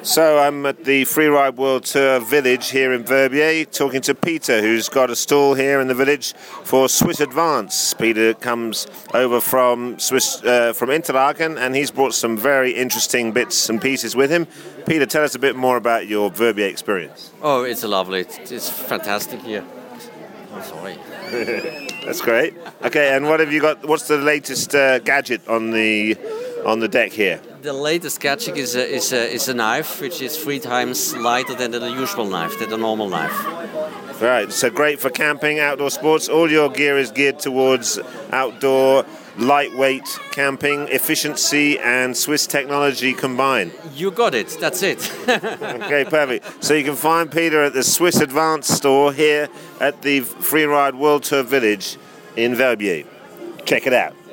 So I'm at the Freeride World Tour Village here in Verbier, talking to Peter, who's got a stall here in the village for Swiss Advance. Peter comes over from Interlaken, and he's brought some very interesting bits and pieces with him. Peter, tell us a bit more about your Verbier experience. Oh, it's lovely. It's fantastic here. Oh, sorry. That's great. Okay, and what have you got? What's the latest gadget on the deck here? The latest gadget is a knife, which is 3 times lighter than the usual knife, than the normal knife. Right, so great for camping, outdoor sports. All your gear is geared towards outdoor, lightweight camping, efficiency and Swiss technology combined. You got it, that's it. Okay, perfect. So you can find Peter at the Swiss Advance store here at the Freeride World Tour Village in Verbier. Check it out.